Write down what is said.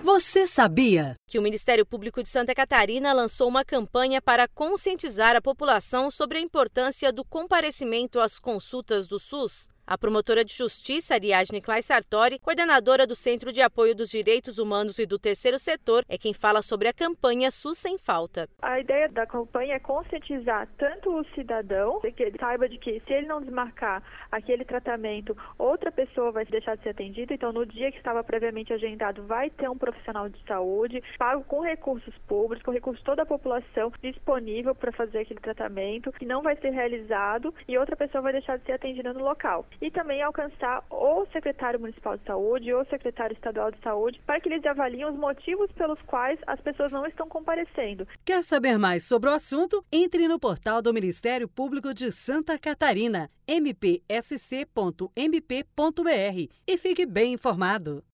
Você sabia que o Ministério Público de Santa Catarina lançou uma campanha para conscientizar a população sobre a importância do comparecimento às consultas do SUS? A promotora de justiça, Ariadne Clay Sartori, coordenadora do Centro de Apoio dos Direitos Humanos e do Terceiro Setor, é quem fala sobre a campanha SUS Sem Falta. A ideia da campanha é conscientizar tanto o cidadão, que ele saiba de que se ele não desmarcar aquele tratamento, outra pessoa vai deixar de ser atendida. Então, no dia que estava previamente agendado, vai ter um profissional de saúde, pago com recursos públicos, com recursos de toda a população disponível para fazer aquele tratamento, que não vai ser realizado e outra pessoa vai deixar de ser atendida no local. E também alcançar o secretário municipal de saúde ou o secretário estadual de saúde para que eles avaliem os motivos pelos quais as pessoas não estão comparecendo. Quer saber mais sobre o assunto? Entre no portal do Ministério Público de Santa Catarina, mpsc.mp.br, e fique bem informado.